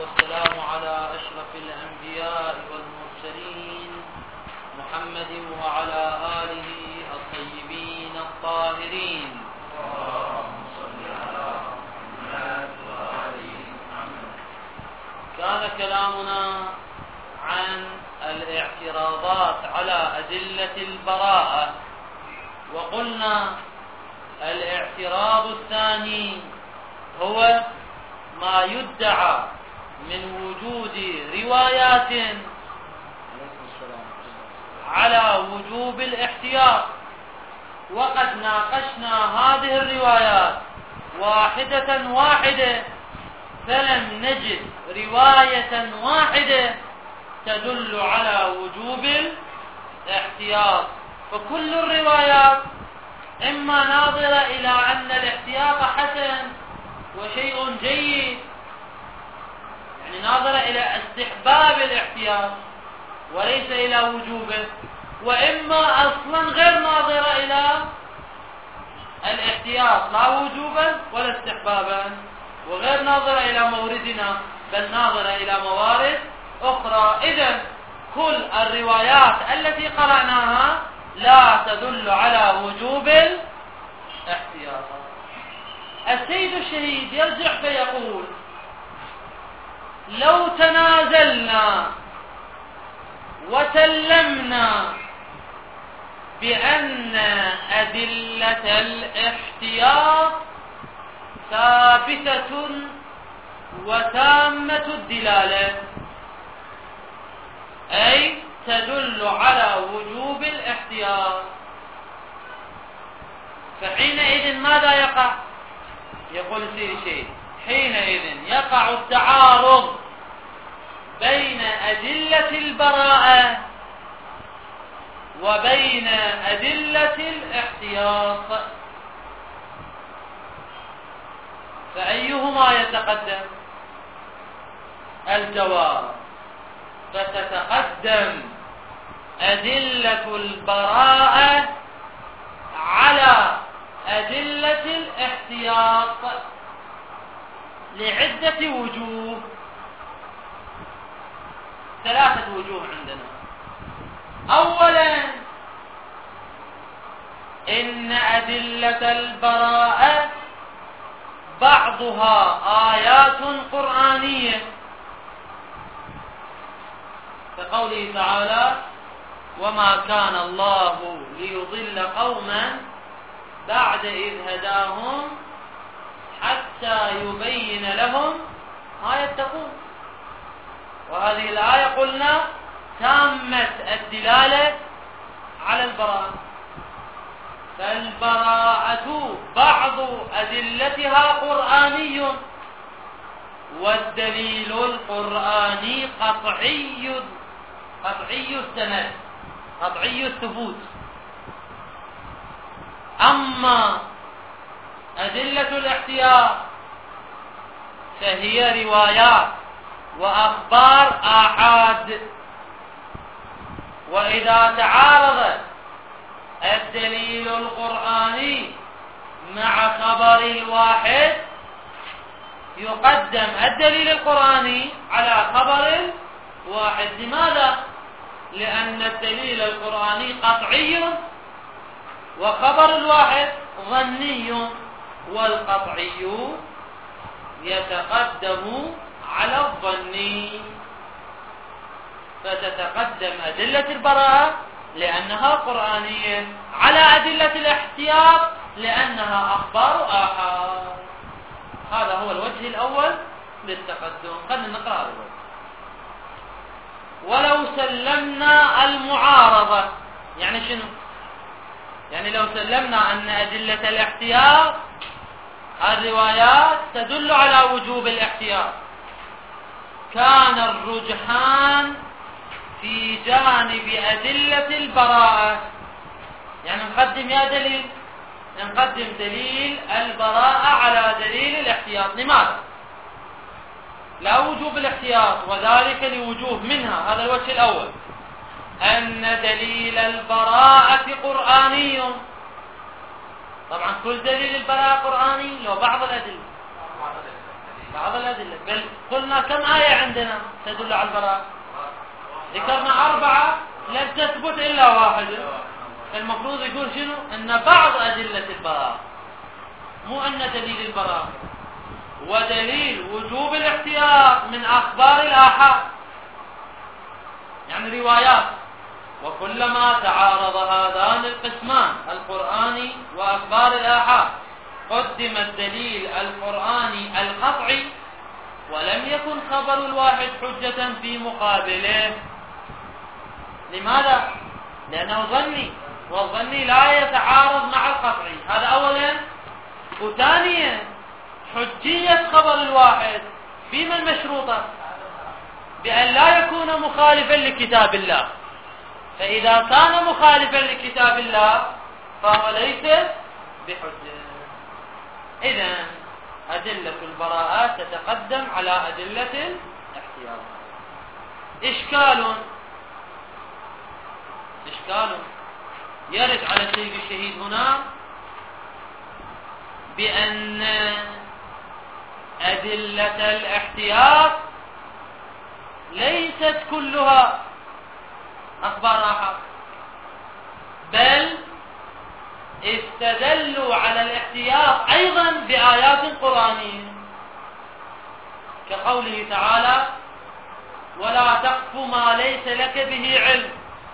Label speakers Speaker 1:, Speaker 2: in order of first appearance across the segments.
Speaker 1: والسلام على أشرف الأنبياء والمرسلين محمد وعلى آله الطيبين الطاهرين. اللهم صل على محمد وآل محمد. كان كلامنا عن الاعتراضات على أدلة البراءة، وقلنا الاعتراض الثاني هو ما يدعى من وجود روايات على وجوب الاحتياط، وقد ناقشنا هذه الروايات واحدة واحدة فلم نجد رواية واحدة تدل على وجوب الاحتياط، فكل الروايات إما ناظرة إلى أن الاحتياط حسن وشيء جيد، يعني ناظرة إلى استحباب الاحتياط وليس إلى وجوبه، وإما أصلا غير ناظرة إلى الاحتياط لا وجوبا ولا استحبابا، وغير ناظرة إلى موردنا بل ناظرة إلى موارد أخرى. إذن كل الروايات التي قرأناها لا تدل على وجوب الاحتياط. السيد الشهيد يرجع فيقول: لو تنازلنا وسلمنا بأن أدلة الاحتياط ثابتة وتامة الدلالة، أي تدل على وجوب الاحتياط، فحينئذ ماذا يقع؟ يقول السيد الشهيد: حينئذ يقع التعارض بين أدلة البراءة وبين أدلة الاحتياط، فأيهما يتقدم؟ الجواب: فتتقدم أدلة البراءة على أدلة الاحتياط لعدة وجوه، ثلاثة وجوه عندنا. أولا، إن أدلة البراءة بعضها آيات قرآنية، كقوله تعالى: وما كان الله ليضل قوما بعد إذ هداهم حتى يبين لهم ما يتقون. وهذه الآية قلنا تامة الدلالة على البراءة، فالبراءة بعض أدلتها قرآني، والدليل القرآني قطعي السند قطعي الثبوت. أما أدلة الاحتياط فهي روايات وأخبار آحاد، وإذا تعارض الدليل القرآني مع خبر الواحد يقدم الدليل القرآني على خبر واحد. لماذا؟ لأن الدليل القرآني قطعي وخبر الواحد ظني، والقطعي يتقدم على الظني، فتتقدم أدلة البراءة لأنها قرآنية على أدلة الاحتياط لأنها أخبار آحاد. هذا هو الوجه الأول للتقدم. خلنا نقرأ هذا الوجه. ولو سلمنا المعارضة، يعني شنو؟ يعني لو سلمنا أن أدلة الاحتياط الروايات تدل على وجوب الاحتياط، كان الرجحان في جانب أدلة البراءة. يعني نقدم يا دليل، نقدم دليل البراءة على دليل الاحتياط. لماذا؟ لا وجوب الاحتياط، وذلك لوجوه منها. هذا الوجه الأول، أن دليل البراءة قرآني. طبعا كل دليل البراءة قرآني لو بعض الأدلة؟ بعض الأدلة، بل قلنا كم آية عندنا تدل على البراءة؟ ذكرنا 4 لم تثبت إلا واحدة. المفروض يقول شنو؟ أن بعض أدلة البراءة، مو أن دليل البراءة. ودليل وجوب الاحتياط من أخبار الآحاد، يعني روايات. وكلما تعارض هذان القسمان القرآني وأخبار الآحاد قدم الدليل القرآني القطعي، ولم يكن خبر الواحد حجة في مقابله. لماذا؟ لأنه ظني، والظني لا يتعارض مع القطعي، هذا أولا. وثانيا حجية خبر الواحد في من مشروطة؟ بأن لا يكون مخالفا لكتاب الله. فإذا كان مخالفا لكتاب الله فهو ليس بحجة. إذن أدلة البراءات تتقدم على أدلة الاحتياط. إشكال يرد على سيد الشهيد هنا بأن أدلة الاحتياط ليست كلها أخبار آحاد، بل استدلوا على الاحتياط أيضا بآيات قرآنية، كقوله تعالى: ولا تقف ما ليس لك به علم،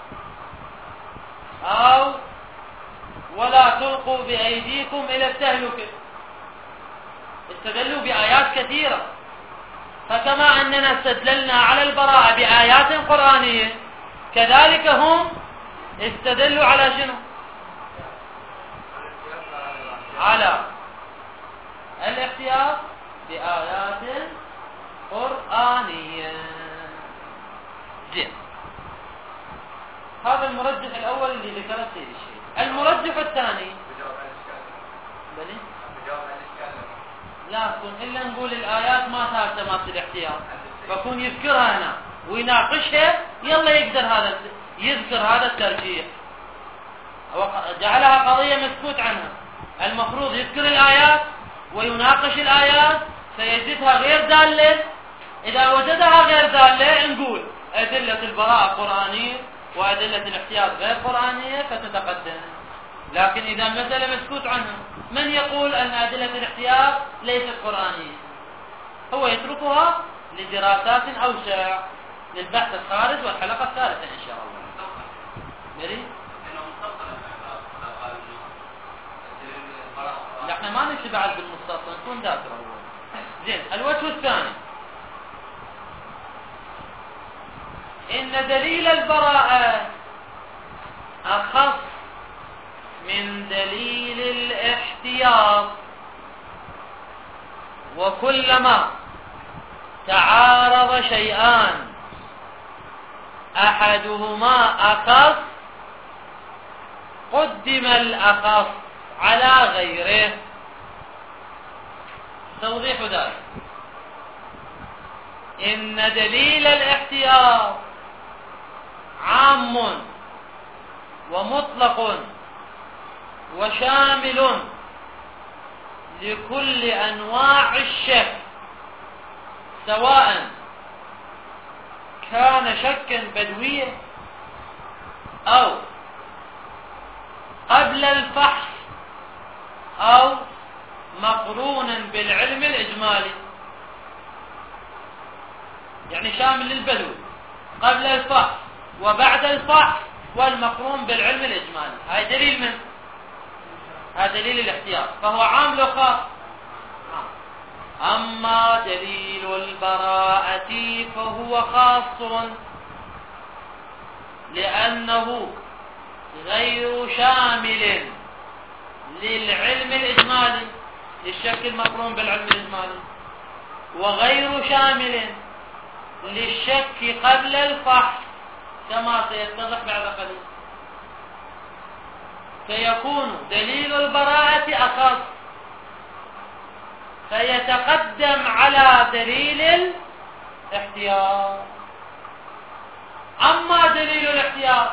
Speaker 1: أو ولا تلقوا بأيديكم إلى التهلكة. استدلوا بآيات كثيرة. فكما أننا استدللنا على البراءة بآيات قرآنية، كذلك هم استدلوا على شنو؟ على الاحتياط بآيات قرآنية. زين، هذا المرجح الأول اللي ذكره سيد الشيخ. المرجح الثاني بلي لا تكون إلا نقول الآيات ما ثابتة ما في الاحتياط، فكون يذكرها هنا ويناقشها، يلا يقدر هذا يذكر هذا الترجيح. جعلها قضية مسكوت عنها. المفروض يذكر الآيات ويناقش الآيات فيجدها غير دالة. إذا وجدها غير دالة نقول أدلة البراءة قرآنية وأدلة الاحتياط غير قرآنية فتتقدم. لكن إذا المسألة مسكوت عنها، من يقول أن أدلة الاحتياط ليست قرآنية؟ هو يتركها لدراسات أوسع، للبحث الخارج والحلقة الثالثة إن شاء الله. مري؟ نحن ما نمشي بعد بالمستصل، نكون ذاكرة أول. زين، الوجه الثاني إن دليل البراءة أخص من دليل الاحتياط، وكلما تعارض شيئان أحدهما أخص قدم الأخص على غيره. توضيح ذلك: إن دليل الاحتياط عام ومطلق وشامل لكل أنواع الشك، سواء كان شكا بدويا أو قبل الفحص أو مقرونا بالعلم الإجمالي. يعني شامل للبدو قبل الفحص وبعد الفحص والمقرون بالعلم الإجمالي. هاي دليل من؟ هذا دليل الاحتياط، فهو عام لو خاص. أما دليل البراءة فهو خاص لأنه غير شامل للعلم الإجمالي، للشك المقرون بالعلم الإجمالي، وغير شامل للشك قبل الفحص كما سيتضح بعد قليل. فيكون دليل البراءة أخص فيتقدم على دليل الاحتياط. أما دليل الاحتياط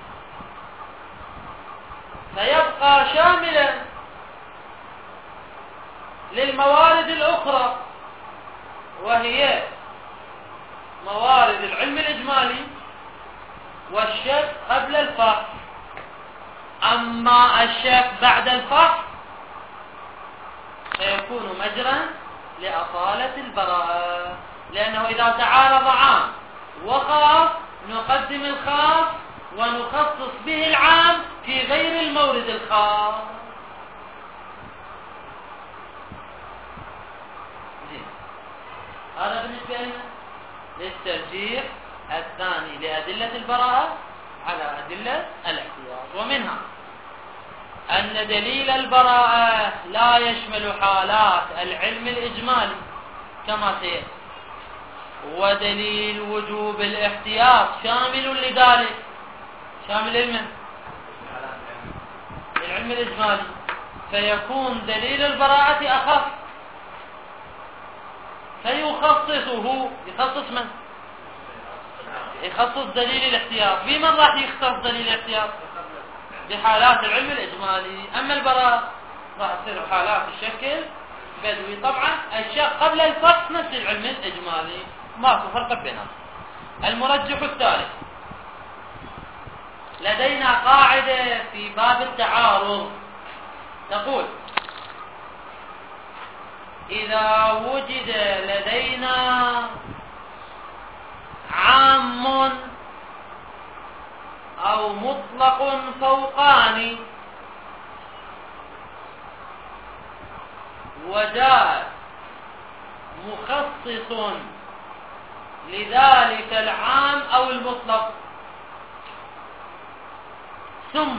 Speaker 1: فيبقى شاملا للموارد الأخرى وهي موارد العلم الإجمالي والشك قبل الفحص. أما الشك بعد الفحص فيكون مجرا لأصالة البراءة، لأنه إذا تعارض عام وخاص نقدم الخاص ونخصص به العام في غير المورد الخاص. هذا بالنسبة لنا للترجيح الثاني لأدلة البراءة على أدلة الاحتياط. ومنها أن دليل البراءة لا يشمل حالات العلم الإجمالي كما سيأتي، ودليل وجوب الاحتياط شامل لذلك، شامل لمن؟ للعلم الإجمالي، فيكون دليل البراءة أخف فيخصصه. يخصص من؟ يخصص دليل الاحتياط. بمن راح يختص دليل الاحتياط؟ بحالات العلم الإجمالي. أما البراءة راح تصير حالات الشكل بدوي. طبعا الشيء قبل الفصل نفس العلم الإجمالي، ماكو فرق بينهم. المرجح الثالث، لدينا قاعدة في باب التعارض تقول: إذا وجد لدينا عام أو مطلق فوقاني وجاء مخصص لذلك العام أو المطلق، ثم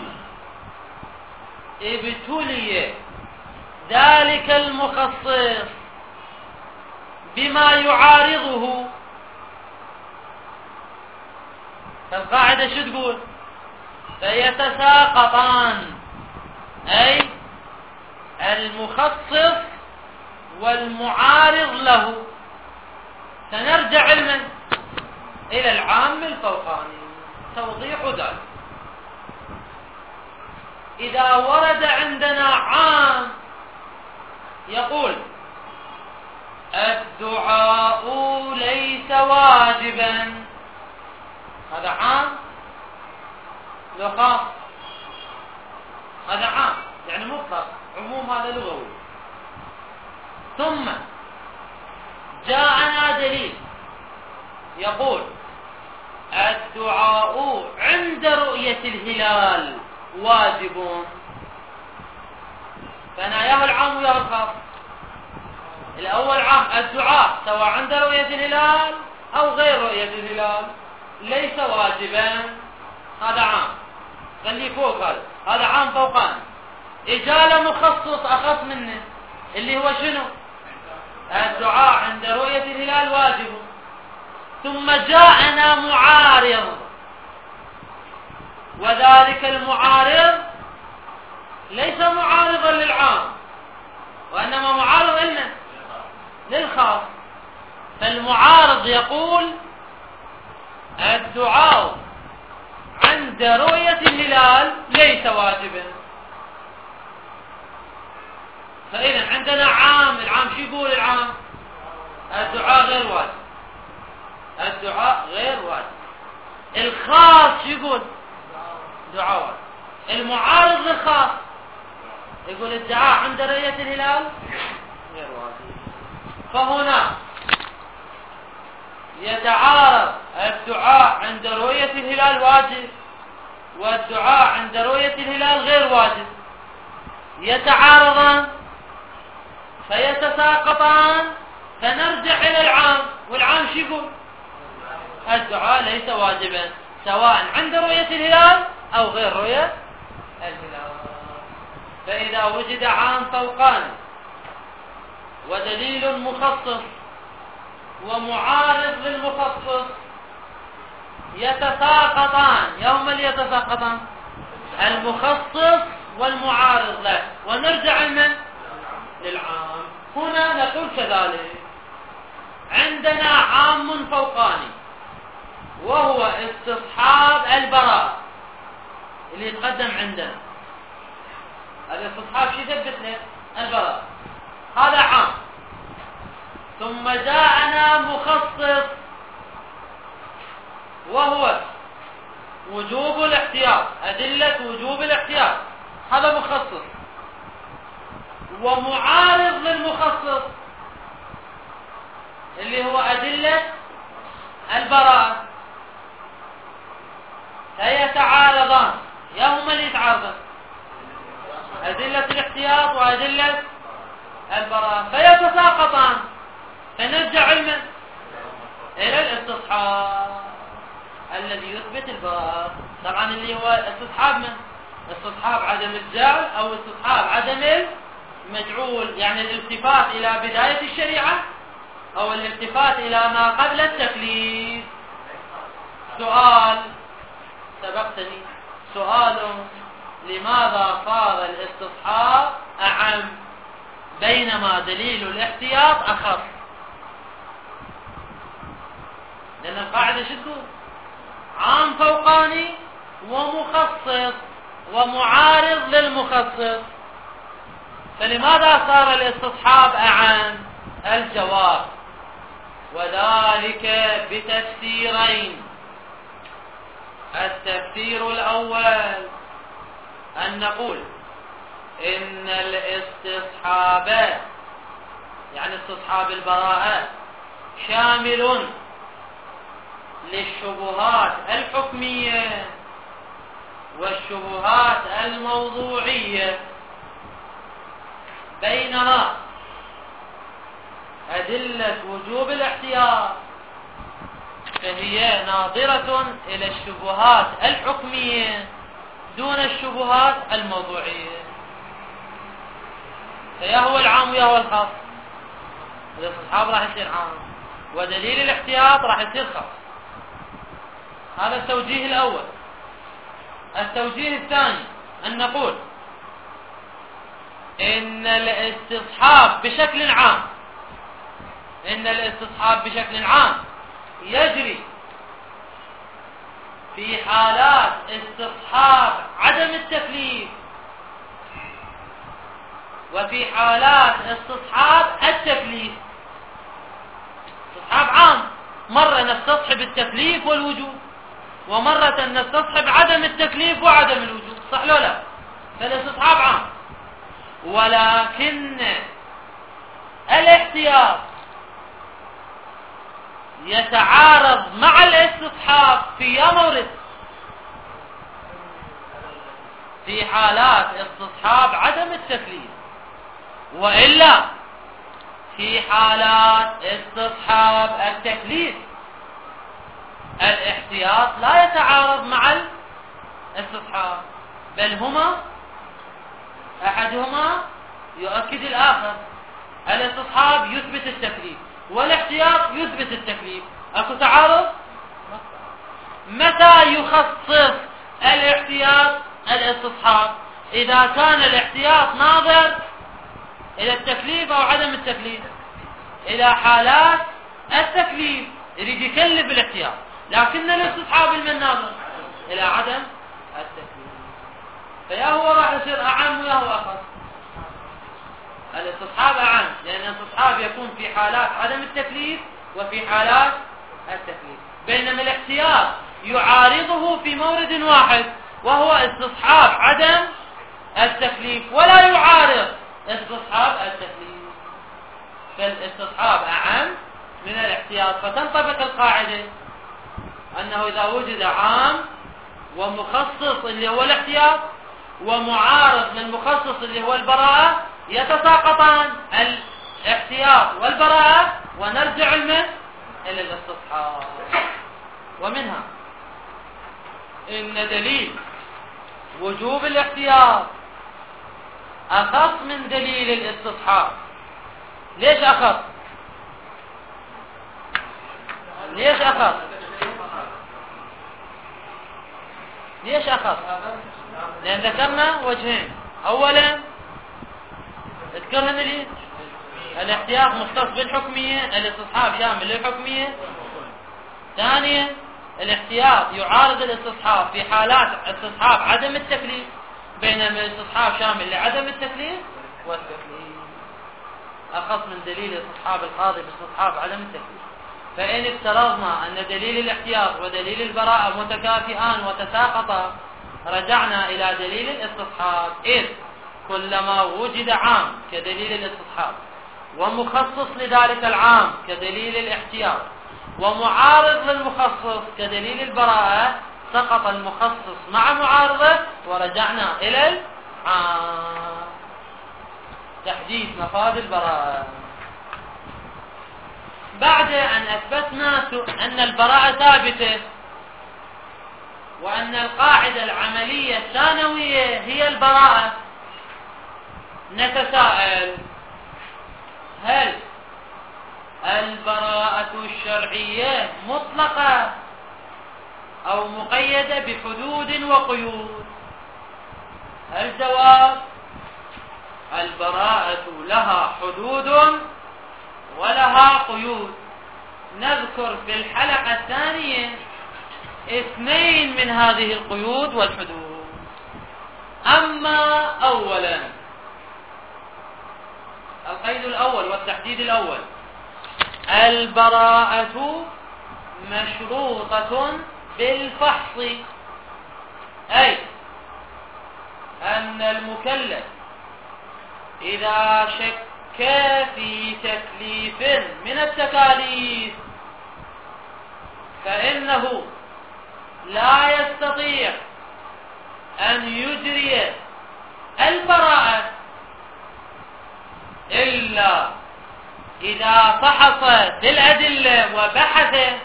Speaker 1: ابتلي ذلك المخصص بما يعارضه، فالقاعدة شو تقول؟ فيتساقطان، أي المخصص والمعارض له، سنرجع إلى العام الفوقاني. توضيح ذلك: إذا ورد عندنا عام يقول الدعاء ليس واجبا، هذا عام لو خاص؟ هذا عام يعني مطلق، عموم هذا لغوي. ثم جاءنا دليل يقول الدعاء عند رؤية الهلال واجب، فناياه العام وياه الخاص. الأول عام، الدعاء سواء عند رؤية الهلال أو غير رؤية الهلال ليس واجبا، هذا عام خليه فوق، هذا عام فوقاني. إجالة مخصص أخص منه اللي هو شنو؟ الدعاء عند رؤية الهلال واجب. ثم جاءنا معارض، وذلك المعارض ليس معارضا للعام وإنما معارض للخاص. فالمعارض يقول الدعاء عند رؤية الهلال ليس واجبا. فإذا عندنا عام، العام شو يقول؟ العام الدعاء غير واجب، الدعاء غير واجب. الخاص شو يقول؟ دعاء واجب. المعارض للخاص يقول الدعاء عند رؤية الهلال غير واجب. فهنا يتعارض الدعاء عند رؤية الهلال واجب والدعاء عند رؤية الهلال غير واجب، يتعارضان فيتساقطان، فنرجع إلى العام. والعام شو يقول؟ الدعاء ليس واجبا سواء عند رؤية الهلال أو غير رؤية الهلال. فإذا وجد عام فوقاني ودليل مخصص ومعارض للمخصص يتساقطان. يوم يتساقطان المخصص والمعارض له، ونرجع للعام. هنا نقول كذلك عندنا عام فوقاني وهو استصحاب البراءة اللي يتقدم عندنا. الاستصحاب شو يثبت له؟ البراءة. هذا عام. ثم ثم جاءنا مخصص وهو وجوب الاحتياط، أدلة وجوب الاحتياط، هذا مخصص. ومعارض للمخصص اللي هو أدلة البراءة، فيتعارضان، يا هما اللي يتعارضان، أدلة الاحتياط وأدلة البراءة، فيتساقطان، فنرجع علما إلى الاستصحاب الذي يثبت البراءة. طبعا اللي هو استصحاب من؟ استصحاب عدم الجعل أو استصحاب عدم المجعول، يعني الالتفات إلى بداية الشريعة أو الالتفات إلى ما قبل التكليف. سؤال سبقتني، سؤال: لماذا صار الاستصحاب أعم بينما دليل الاحتياط أخف؟ لأن القاعدة شو تقول؟ عام فوقاني ومخصص ومعارض للمخصص، فلماذا صار الاستصحاب أعم؟ الجواب: وذلك بتفسيرين. التفسير الأول أن نقول إن الاستصحاب، يعني استصحاب البراءة، شامل للشبهات الحكمية والشبهات الموضوعية، بينما أدلة وجوب الاحتياط فهي ناظرة إلى الشبهات الحكمية دون الشبهات الموضوعية. فيا هو العام ويا هو الخاص، الاستصحاب راح يصير عام ودليل الاحتياط راح يصير خاص. هذا التوجيه الأول. التوجيه الثاني أن نقول إن الاستصحاب بشكل عام، إن الاستصحاب بشكل عام يجري في حالات استصحاب عدم التكليف وفي حالات استصحاب التكليف. استصحاب عام، مرة نستصحب التكليف والوجوب، ومرة نستصحب عدم التكليف وعدم الوجوب، صح لو لا؟ فالاستصحاب عام، ولكن الاحتياط يتعارض مع الاستصحاب في مورد، في حالات استصحاب عدم التكليف، وإلا في حالات استصحاب التكليف الاحتياط لا يتعارض مع الاستصحاب، بل هما أحدهما يؤكد الآخر. الاستصحاب يثبت التكليف والاحتياط يثبت التكليف، اكو تعارض؟ متى يخصص الاحتياط الاستصحاب؟ اذا كان الاحتياط ناظر الى التكليف او عدم التكليف، الى حالات التكليف يريد يكلف الاحتياط، لكن الاستصحاب من ناظر الى عدم التكليف، فيا هو راح يصير اعم ويا هو اخف. الاستصحاب أعم لأن الاستصحاب يكون في حالات عدم التكليف وفي حالات التكليف، بينما الاحتياط يعارضه في مورد واحد وهو استصحاب عدم التكليف، ولا يعارض استصحاب التكليف، فالاستصحاب أعم من الاحتياط. فتنطبق القاعدة أنه إذا وجد عام ومخصص اللي هو الاحتياط ومعارض للمخصص اللي هو البراءة، يتساقطان الاحتياط والبراءة ونرجع إلى الاستصحاب. ومنها إن دليل وجوب الاحتياط أخص من دليل الاستصحاب. ليش أخص؟ ليش أخص؟ ليش أخص؟ لأن ذكرنا وجهين. أولا اذكرنا لي الاحتياط مختص بالحكمية، الاستصحاب شامل للحكمية. ثانيا الاحتياط يعارض الاستصحاب في حالات استصحاب عدم التكليف، بينما الاستصحاب شامل لعدم التكليف والتكليف. أخص من دليل استصحاب القاضي باستصحاب عدم التكليف. فإن افترضنا أن دليل الاحتياط ودليل البراءة متكافئان وتساقطا رجعنا إلى دليل الاستصحاب، إذ كلما وجد عام كدليل الاستصحاب ومخصص لذلك العام كدليل الاحتياط ومعارض للمخصص كدليل البراءة سقط المخصص مع معارضه ورجعنا إلى العام. تحديث مفاد البراءة. بعد أن أثبتنا أن البراءة ثابتة وأن القاعدة العملية الثانوية هي البراءة، نتساءل: هل البراءة الشرعية مطلقة أو مقيدة بحدود وقيود؟ الجواب: البراءة لها حدود ولها قيود. نذكر في الحلقة الثانية 2 من هذه القيود والحدود. أما أولا القيد الأول والتحديد الأول: البراءة مشروطة بالفحص، أي أن المكلف إذا شك في تكليف من التكاليف فإنه لا يستطيع أن يجري البراءة إلا إذا فحص في الأدلة وبحث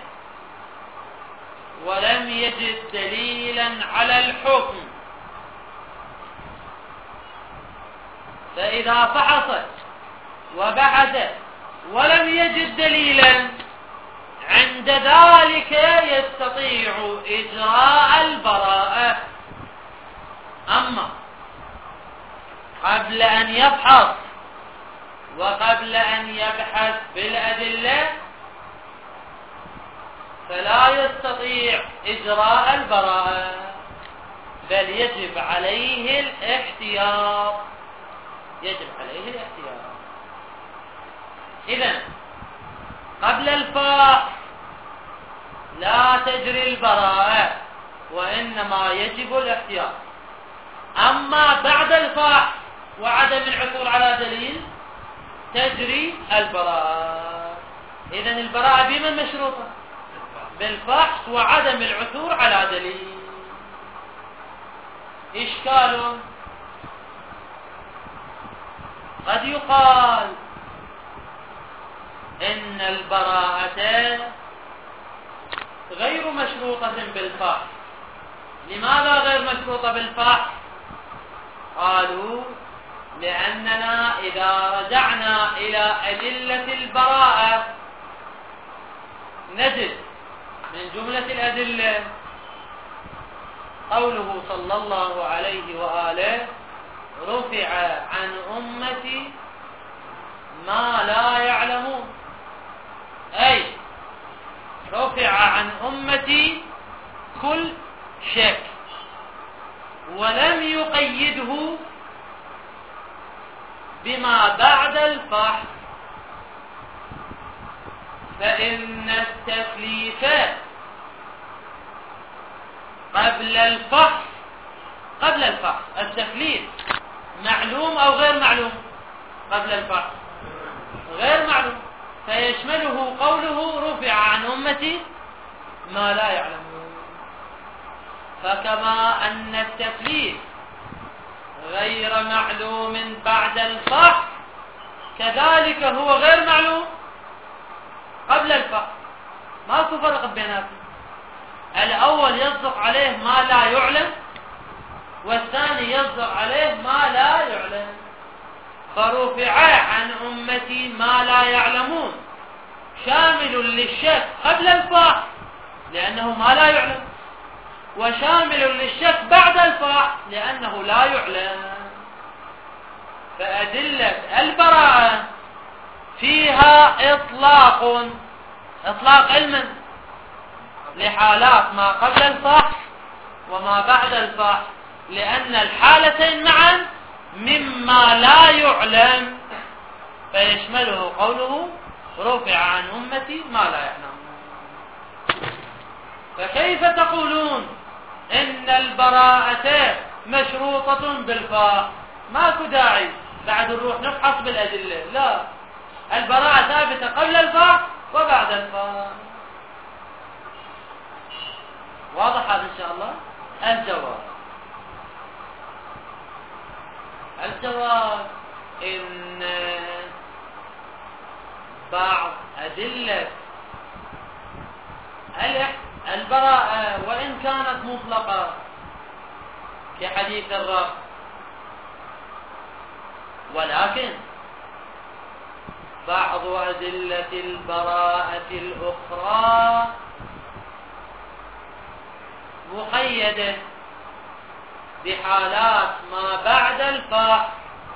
Speaker 1: ولم يجد دليلا على الحكم. فإذا فحص وبحث ولم يجد دليلا عند ذلك يستطيع إجراء البراءة. أما قبل أن يفحص وقبل أن يبحث بالأدلة فلا يستطيع إجراء البراءة، بل يجب عليه الاحتياط. يجب عليه الاحتياط. إذن قبل الفحص لا تجري البراءة وإنما يجب الاحتياط. أما بعد الفحص وعدم العثور على دليل تجري البراءة. إذن البراءة بمن مشروطة؟ بالفحص وعدم العثور على دليل. إشكال: قد يقال إن البراءة غير مشروطة بالفحص. لماذا غير مشروطة بالفحص؟ قالوا: لأننا إذا رجعنا إلى أدلة البراءة نجد من جملة الأدلة قوله صلى الله عليه وآله: رفع عن أمتي ما لا يعلمون، أي رفع عن أمتي كل شك، ولم يقيده بما بعد الفحص. فإن التكليف قبل الفحص التكليف معلوم أو غير معلوم؟ قبل الفحص غير معلوم، فيشمله قوله رفع عن أمتي ما لا يعلمون. فكما أن التكليف غير معلوم بعد الفحص كذلك هو غير معلوم قبل الفحص. ماكو فرق بيناتهم. الأول يصدق عليه ما لا يعلم والثاني يصدق عليه ما لا يعلم. فرفع عن أمتي ما لا يعلمون شامل للشك قبل الفحص لأنه ما لا يعلم، وشامل للشك بعد الفحص لأنه لا يعلم. فأدلة البراءة فيها إطلاق علم لحالات ما قبل الفحص وما بعد الفحص، لأن الحالتين معا مما لا يعلم فيشمله قوله رفع عن أمتي ما لا يعلمون. فكيف تقولون إن البراءة مشروطة بالفاء؟ ماكو داعي بعد نروح نفحص بالأدلة، لا، البراءة ثابتة قبل الفاء وبعد الفاء. واضح هذا إن شاء الله؟ الجواب إن بعض أدلة البراءة وإن كانت مطلقة كحديث الرب، ولكن بعض أدلة البراءة الأخرى مقيدة بحالات ما بعد الفاء،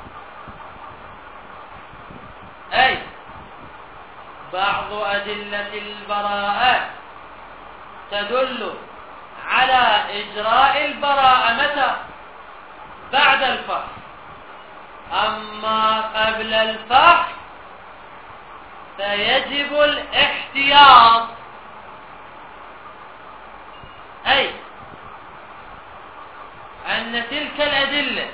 Speaker 1: أي بعض أدلة البراءة تدل على إجراء البراءة متى؟ بعد الفحص، أما قبل الفحص فيجب الاحتياط، أي أن تلك الأدلة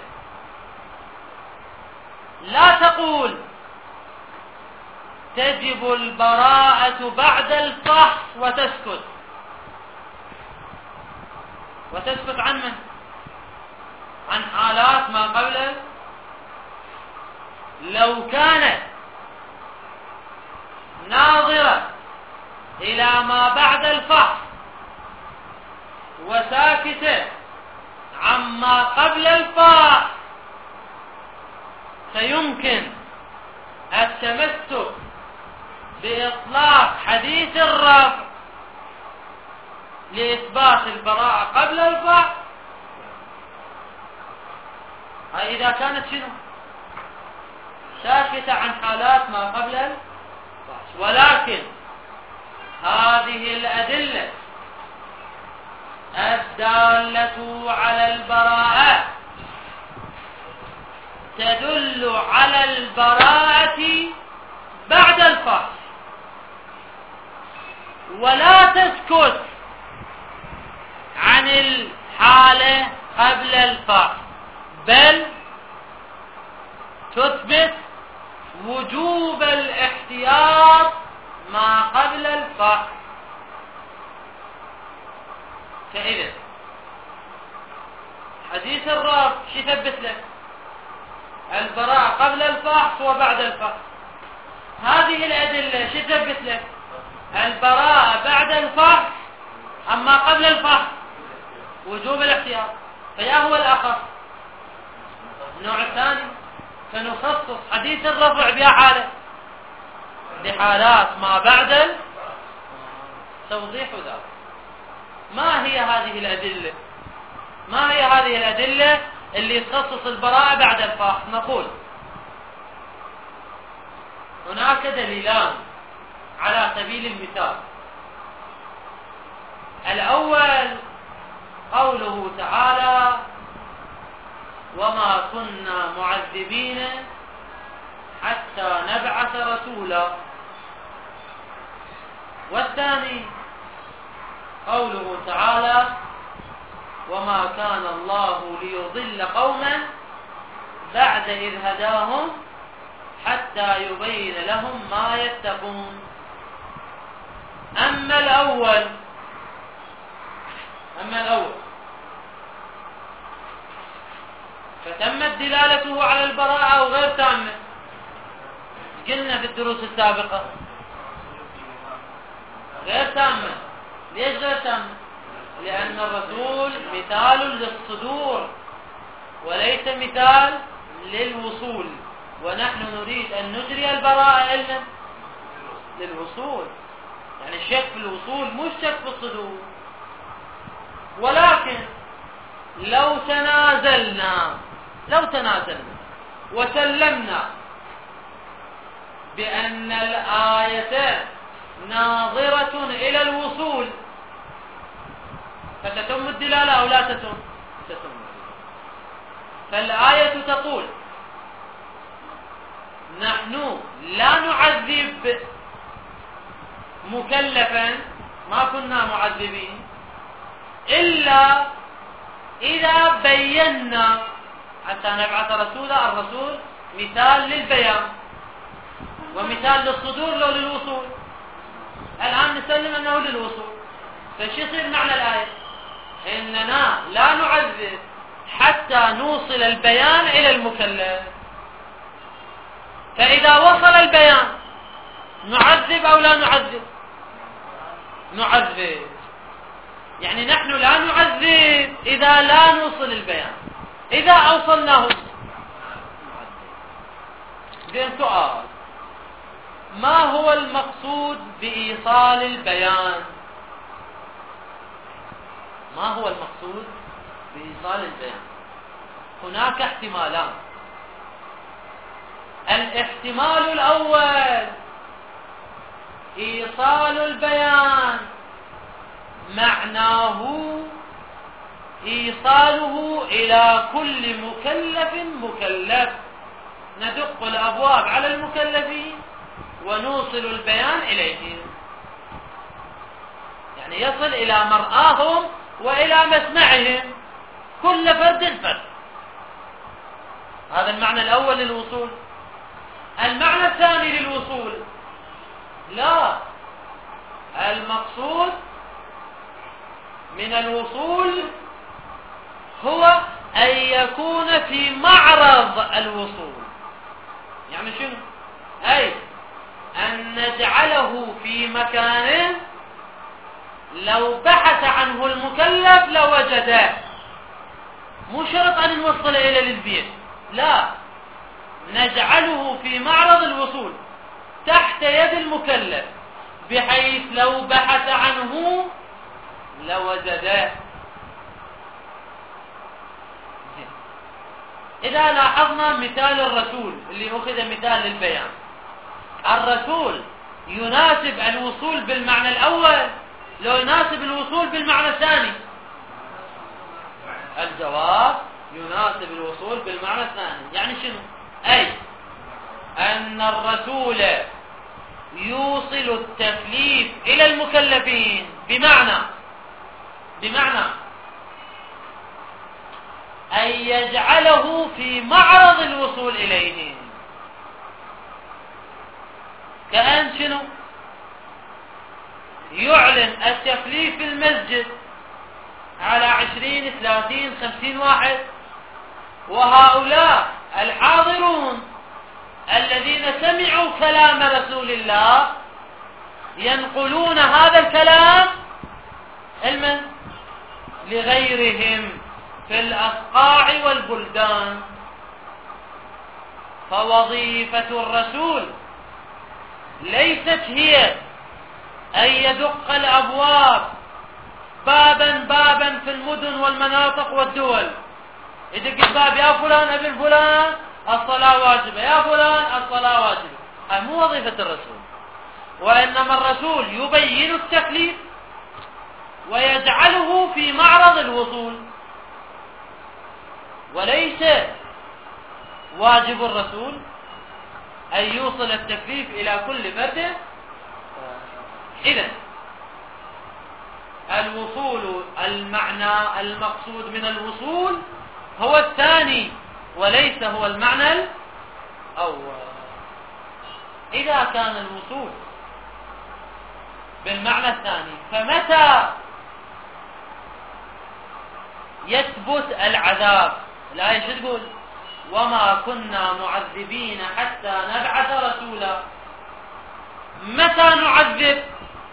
Speaker 1: لا تقول تجب البراءة بعد الفحص وتسكت عن من؟ عن حالات ما قبل. لو كانت ناظرة إلى ما بعد الفحص وساكتة عما قبل الفحص فيمكن التمسك بإطلاق حديث الرفع لإثبات البراءة قبل الفحص، هاي إذا كانت شنو؟ ساكتة عن حالات ما قبل الفحص. ولكن هذه الأدلة الدالة على البراءة تدل على البراءة بعد الفحص ولا تسكت عن الحالة قبل الفحص، بل تثبت وجوب الاحتياط ما قبل الفحص. فإذا حديث الرب شو يثبت لك؟ البراءة قبل الفحص وبعد الفحص. هذه الأدلة شو تثبت لك؟ البراءة بعد الفحص، أما قبل الفحص وجوب الاحتياط. فيا هو الأخص النوع الثاني، فنخصص حديث الرفع بها حالة بحالات ما بعد توضيح ذلك. ما هي هذه الأدلة؟ ما هي هذه الأدلة اللي تخصص البراءة بعد الفحص؟ نقول هناك دليلان على سبيل المثال. الأول قوله تعالى وما كنا معذبين حتى نبعث رسولا، والثاني قوله تعالى وما كان الله ليضل قوما بعد إذ هداهم حتى يبين لهم ما يتقون. أما الأول فتمت دلالته على البراءة أو غير تامة؟ قلنا في الدروس السابقة غير تامة. ليش غير تامة؟ لأن الرسول مثال للصدور وليس مثال للوصول، ونحن نريد أن نجري البراءة علما للوصول، يعني الشك في الوصول مش شك في الصدور. ولكن لو تنازلنا وسلمنا بأن الآية ناظرة إلى الوصول فتتم الدلالة أو لا تتم؟ تتم. فالآية تقول نحن لا نعذب مكلفا، ما كنا معذبين إلا إذا بينا حتى نبعث رسولا. الرسول مثال للبيان ومثال للصدور لو للوصول. الآن نسلم أنه للوصول، فش يصير معنى الآية؟ إننا لا نعذب حتى نوصل البيان إلى المكلف. فإذا وصل البيان نعذب أو لا نعذب؟ نعذب. يعني نحن لا نعذب إذا لا نوصل البيان، إذا أوصلناه زين. سؤال: ما هو المقصود بإيصال البيان؟ ما هو المقصود بإيصال البيان؟ هناك احتمالان. الاحتمال الأول: إيصال البيان معناه إيصاله إلى كل مكلف. ندق الأبواب على المكلفين ونوصل البيان إليهم، يعني يصل إلى مرآهم وإلى مسمعهم كل فرد فرد. هذا المعنى الأول للوصول. المعنى الثاني للوصول: لا، المقصود من الوصول هو أن يكون في معرض الوصول. يعني شنو؟ أي أن نجعله في مكان لو بحث عنه المكلف لوجده. مو شرط أن نوصل إلى البيت، لا، نجعله في معرض الوصول تحت يد المكلف بحيث لو بحث عنه لوجده. إذا لاحظنا مثال الرسول اللي أخذ مثال للبيان، الرسول يناسب الوصول بالمعنى الأول لو يناسب الوصول بالمعنى الثاني؟ الجواب: يناسب الوصول بالمعنى الثاني. يعني شنو؟ أي أن الرسول يوصل التكليف إلى المكلفين بمعنى أن يجعله في معرض الوصول إليهم. كأن شنو؟ يعلن التكليف في المسجد على 20 30 50 واحد، وهؤلاء الحاضرون الذين سمعوا كلام رسول الله ينقلون هذا الكلام علما لغيرهم في الأصقاع والبلدان. فوظيفة الرسول ليست هي أن يدق الأبواب بابا بابا في المدن والمناطق والدول، يدق الباب: يا فلان ابن فلان الصلاة واجبة، يا فلان الصلاة واجبة. هذه مو وظيفة الرسول، وإنما الرسول يبين التكليف ويجعله في معرض الوصول. وليس واجب الرسول أن يوصل التكليف إلى كل فرد. إذن الوصول، المعنى المقصود من الوصول هو الثاني وليس هو المعنى الأول. إذا كان الوصول بالمعنى الثاني فمتى يثبت العذاب؟ الآية شو تقول؟ وما كنا معذبين حتى نبعث رسولا. متى نعذب؟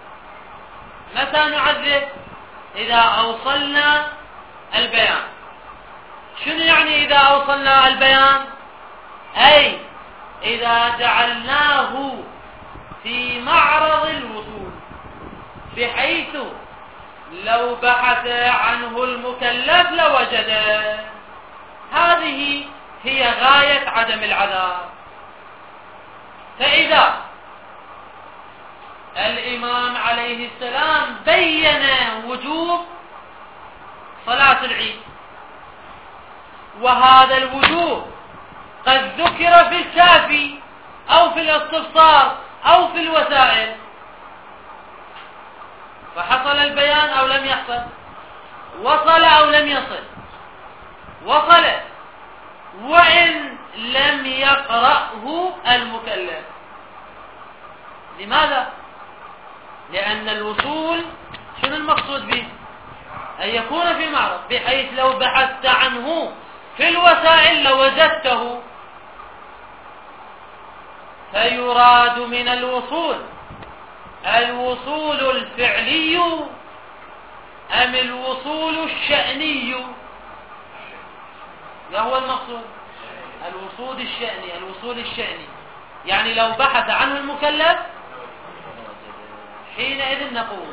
Speaker 1: إذا أوصلنا البيان. شنو يعني إذا أوصلنا البيان؟ أي إذا جعلناه في معرض الوصول بحيث لو بحث عنه المكلف لوجده. هذه هي غاية عدم العذاب. فإذا الإمام عليه السلام بين وجوب صلاة العيد، وهذا الوجوب قد ذكر في الكافي أو في الاستبصار أو في الوسائل، فحصل البيان أو لم يحصل، وصل أو لم يصل، وصل وإن لم يقرأه المكلف. لماذا؟ لأن الوصول شنو المقصود به؟ أن يكون في معرض، بحيث لو بحثت عنه في الوسائل لوجدته. فيراد من الوصول الوصول الفعلي أم الوصول الشأني؟ ما هو المقصود؟ الوصول الشأني، يعني لو بحث عنه المكلف حينئذ نقول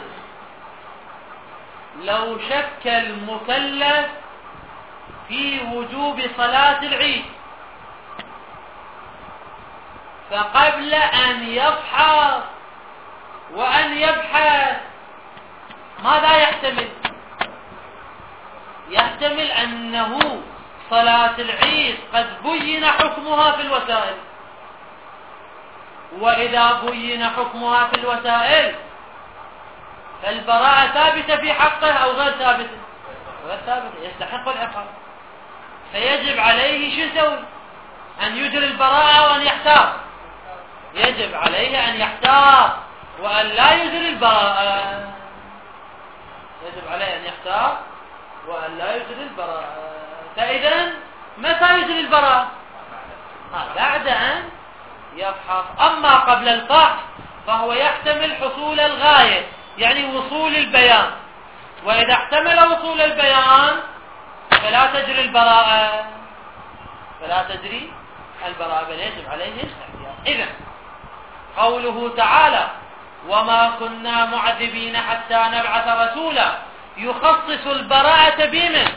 Speaker 1: لو شك المكلف في وجوب صلاة العيد، فقبل أن يفحص وأن يبحث ماذا يحتمل؟ يحتمل أنه صلاة العيد قد بين حكمها في الوسائل، وإذا بين حكمها في الوسائل فالبراءة ثابتة في حقه أو غير ثابتة؟ غير ثابتة، يستحق العقاب. فيجب عليه شو يسوي؟ أن يجري البراءة وأن يحتاط. يجب عليه أن يحتاط وأن لا يجري البراءة. يجب عليه أن يحتاط وأن لا يجري البراءة. فإذا متى يجري البراءة؟ بعد أن يفحص. أما قبل الفحص فهو يحتمل حصول الغاية، يعني وصول البيان، وإذا احتمل وصول البيان فلا تجري البراءة، بل يجب عليه الاحتياط. إذن قوله تعالى وما كنا معذبين حتى نبعث رسولا يخصص البراءة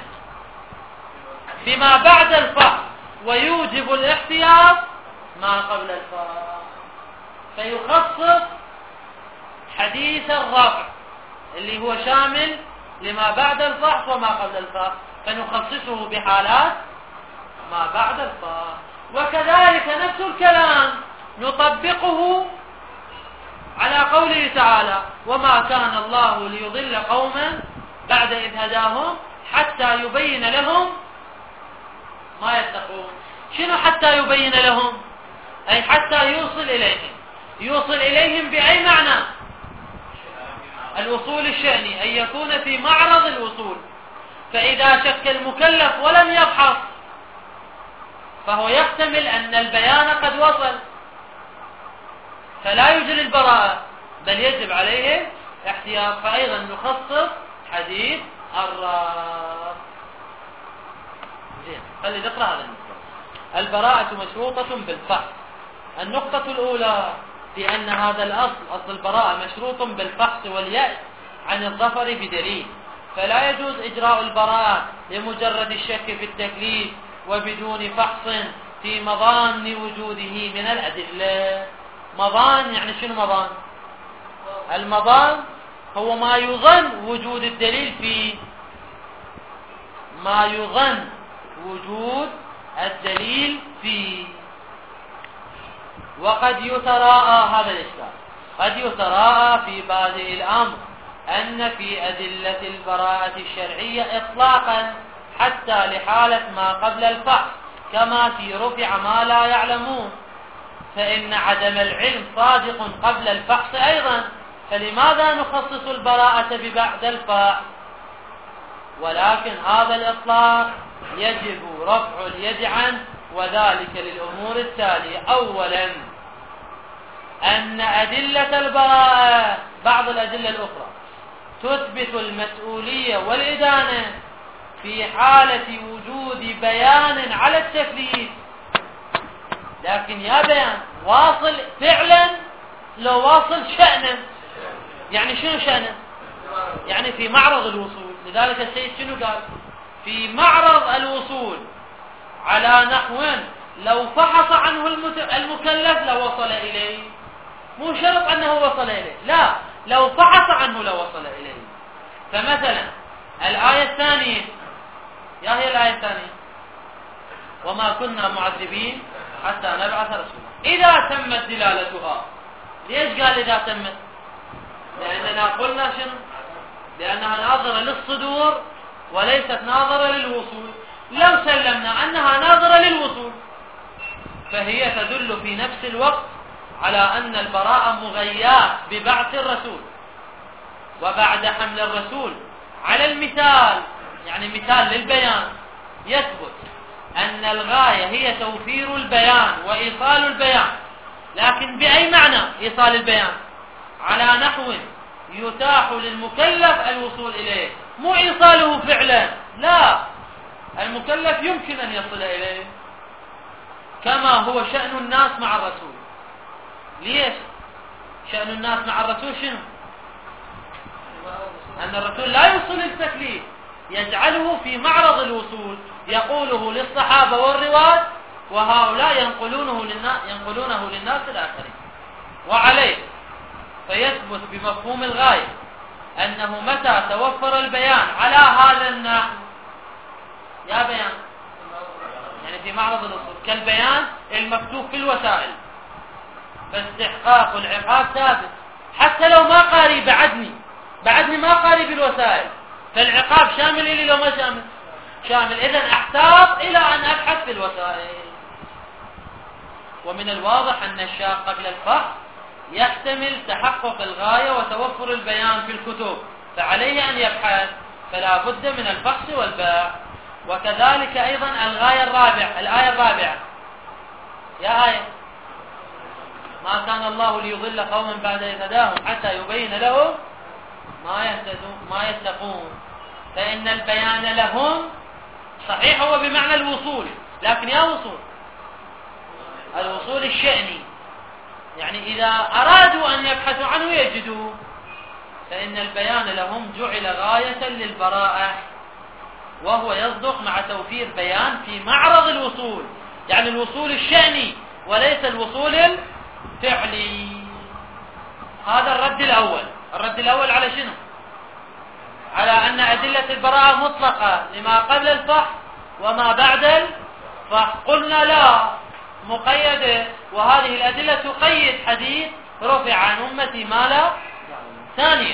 Speaker 1: بما بعد الفحص ويوجب الاحتياط ما قبل الفحص. فيخصص حديث الرفع اللي هو شامل لما بعد الفحص وما قبل الفحص، فنخصصه بحالات ما بعد الفحص. وكذلك نفس الكلام نطبقه على قوله تعالى وما كان الله ليضل قوما بعد إذ هداهم حتى يبين لهم ما يتقون. شنو حتى يبين لهم؟ أي حتى يوصل إليهم بأي معنى؟ الوصول الشأني، أن يكون في معرض الوصول. فإذا شك المكلف ولم يبحث فهو يحتمل أن البيان قد وصل، فلا يجري البراءة بل يجب عليه احتياط. فأيضا نخصص حديث الراس. زين، خلي نقرأ هذا النقطة. البراءة مشروطة بالفحص. النقطة الأولى في أن هذا أصل البراءة مشروط بالفحص واليأس عن الظفر بدليل، فلا يجوز إجراء البراءة لمجرد الشك في التكليف وبدون فحص في مظان وجوده من الأدلة. مظان يعني شنو مظان؟ المظان هو ما يظن وجود الدليل فيه، ما يظن وجود الدليل فيه. وقد يتراءى هذا الإشكال، قد يتراءى في بادئ الأمر أن في أدلة البراءة الشرعية إطلاقا حتى لحالة ما قبل الفحص، كما في رفع ما لا يعلمون، فإن عدم العلم صادق قبل الفحص أيضا، فلماذا نخصص البراءة ببعد الفحص؟ ولكن هذا الإطلاق يجب رفع اليد عنه، وذلك للأمور التالية. أولا أن أدلة البراءة بعض الأدلة الأخرى تثبت المسؤولية والإدانة في حالة وجود بيان على التكليف، لكن يا بيان واصل فعلا لو واصل شأنا. يعني شنو شأنا؟ يعني في معرض الوصول. لذلك السيد شنو قال؟ في معرض الوصول على نحو لو فحص عنه المكلف لوصل إليه، مو شرط أنه وصل إليه، لا، لو فحص عنه لوصل إليه. فمثلا الآية الثانية، يا هي الآية الثانية وما كنا معذبين حتى نبعث رسولا. إذا تمت دلالتها. ليش قال إذا تمت؟ لأننا قلنا شنو؟ لأنها ناظرة للصدور وليست ناظرة للوصول. لو سلمنا أنها ناظرة للوصول فهي تدل في نفس الوقت على أن البراءة مغيات ببعث الرسول، وبعد حمل الرسول على المثال، يعني مثال للبيان، يثبت أن الغاية هي توفير البيان وإيصال البيان. لكن بأي معنى إيصال البيان؟ على نحو يتاح للمكلف الوصول إليه، مو إيصاله فعلا، لا، المكلف يمكن أن يصل إليه، كما هو شأن الناس مع الرسول. ليش شأن الناس مع الرسول؟ شنو؟ أن الرسول لا يوصل التكليف، يجعله في معرض الوصول، يقوله للصحابة والرواة، وهؤلاء ينقلونه للناس الآخرين. وعليه فيثبت بمفهوم الغاية أنه متى توفر البيان على هذا النحو، يا بيان يعني في معرض الوصول كالبيان المكتوب في الوسائل، فاستحقاق العقاب ثابت حتى لو ما قاري بعدني ما قاري بالوسائل، فالعقاب شامل لي لو ما شامل. إذن أحتاط إلى أن أبحث في الوسائل. ومن الواضح أن الشاق قبل الفحص يحتمل تحقق الغاية وتوفر البيان في الكتب، فعليه أن يبحث، فلا بد من الفحص والباع. وكذلك أيضا الآية الرابعة، يا آية: ما كان الله ليضل قوما بعد إذ هداهم حتى يبين لهم ما يتقون. فإن البيان لهم صحيح هو بمعنى الوصول، لكن يا وصول الوصول الشأني، يعني إذا أرادوا أن يبحثوا عنه يجدوه. فإن البيان لهم جعل غاية للبراءة، وهو يصدق مع توفير بيان في معرض الوصول، يعني الوصول الشأني وليس الوصول الفعلي. هذا الرد الأول على شنو؟ على أن أدلة البراءة مطلقة لما قبل الفحص وما بعد الفحص. قلنا لا، مقيدة، وهذه الأدلة تقيد حديث رفع عن أمتي ما لا. ثانيا،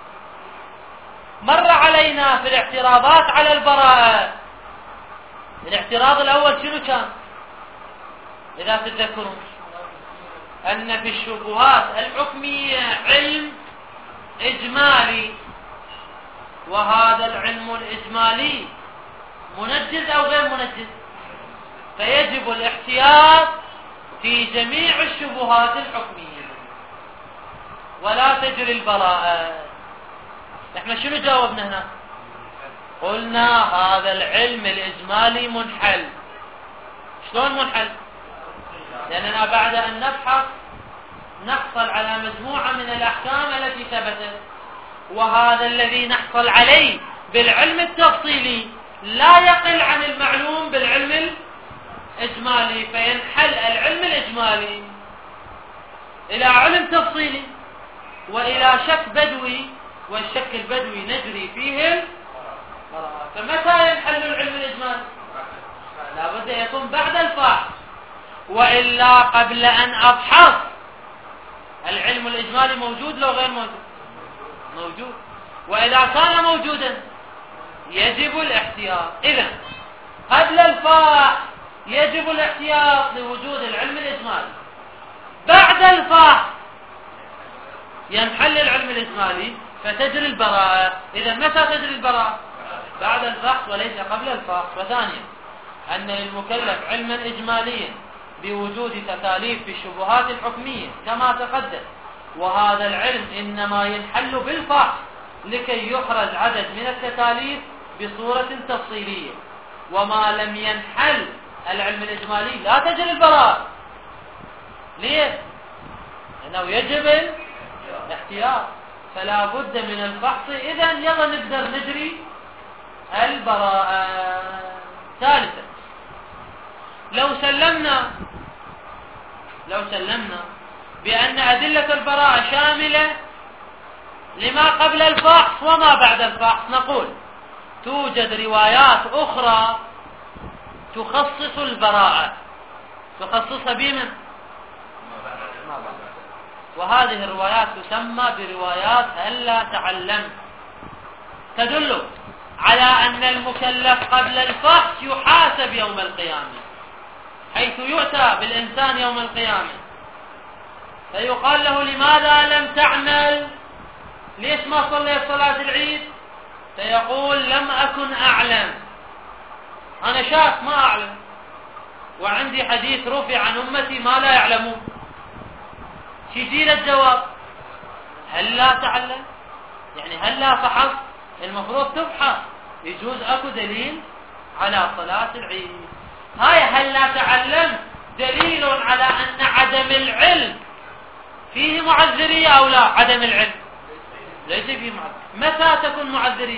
Speaker 1: مر علينا في الاعتراضات على البراءة، الاعتراض الأول شنو كان؟ إذا تتذكرون أن في الشبهات الحكمية علم إجمالي، وهذا العلم الإجمالي منجز أو غير منجز، فيجب الاحتياط في جميع الشبهات الحكمية ولا تجري البراءة. احنا شنو جاوبنا هنا؟ قلنا هذا العلم الإجمالي منحل. شلون منحل؟ لأننا بعد أن نبحث نحصل على مجموعة من الأحكام التي ثبتت، وهذا الذي نحصل عليه بالعلم التفصيلي لا يقل عن المعلوم بالعلم الإجمالي، فينحل العلم الإجمالي إلى علم تفصيلي وإلى شك بدوي، والشك البدوي نجري فيه البراءة. فمتى ينحل العلم الإجمالي؟ لا بد يكون بعد الفحص، وإلا قبل أن أبحث العلم الإجمالي موجود لو غير موجود. وإذا كان موجودا يجب الاحتياط. إذن قبل الفحص يجب الاحتياط لوجود العلم الإجمالي، بعد الفحص ينحل العلم الإجمالي فتجري البراءة. إذن متى تجري البراءة؟ بعد الفحص وليس قبل الفحص. وثانيا، أن للمكلف علما إجماليا بوجود تكاليف في الشبهات الحكمية كما تقدم، وهذا العلم إنما ينحل بالفحص لكي يخرج عدد من التكاليف بصورة تفصيلية. وما لم ينحل العلم الإجمالي لا تجري البراءة. ليه؟ لأنه يجب الاحتياط، فلا بد من الفحص. إذن يلا نقدر نجري البراءة. ثالثا، لو سلمنا بأن أدلة البراءة شاملة لما قبل الفحص وما بعد الفحص، نقول توجد روايات أخرى تخصص البراءة، تخصصها بمن؟ وهذه الروايات تسمى بروايات هلا تعلم، تدل على أن المكلف قبل الفحص يحاسب يوم القيامة، حيث يؤتى بالإنسان يوم القيامة فيقال له لماذا لم تعمل؟ ليش ما صليت صلاة العيد؟ فيقول لم أكن أعلم، أنا شاك ما أعلم، وعندي حديث رفع عن أمتي ما لا يعلمون. يجي له الجواب هل لا تعلم؟ يعني هل لا فحص؟ المفروض تفحص، يجوز أكو دليل على صلاة العيد. هاي هل لا تعلم دليل على أن عدم العلم فيه معذرية أو لا؟ عدم العلم ليس فيه معذرية. متى تكون معذرية؟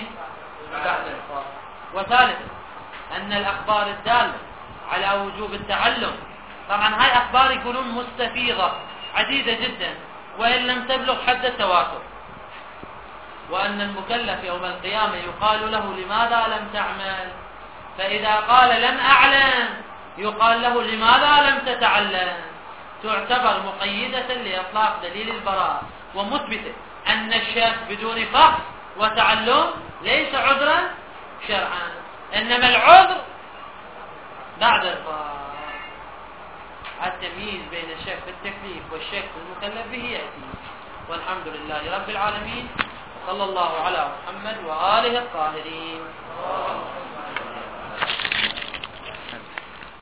Speaker 1: وثالثا أن الأخبار الدالة على وجوب التعلم، طبعا هاي أخبار يقولون مستفيضة عديدة جدا وإن لم تبلغ حد التواتر، وأن المكلف يوم القيامة يقال له لماذا لم تعمل؟ فإذا قال لم أعلم يقال له لماذا لم تتعلم؟ تعتبر مقيدة لإطلاق دليل البراءة ومثبتة أن الشك بدون فحص وتعلم ليس عذرا شرعا، إنما العذر بعد الفحص. التمييز بين الشك في التكليف والشك في المكلف به يأتي. والحمد لله رب العالمين، صلى الله على محمد وآله الطاهرين.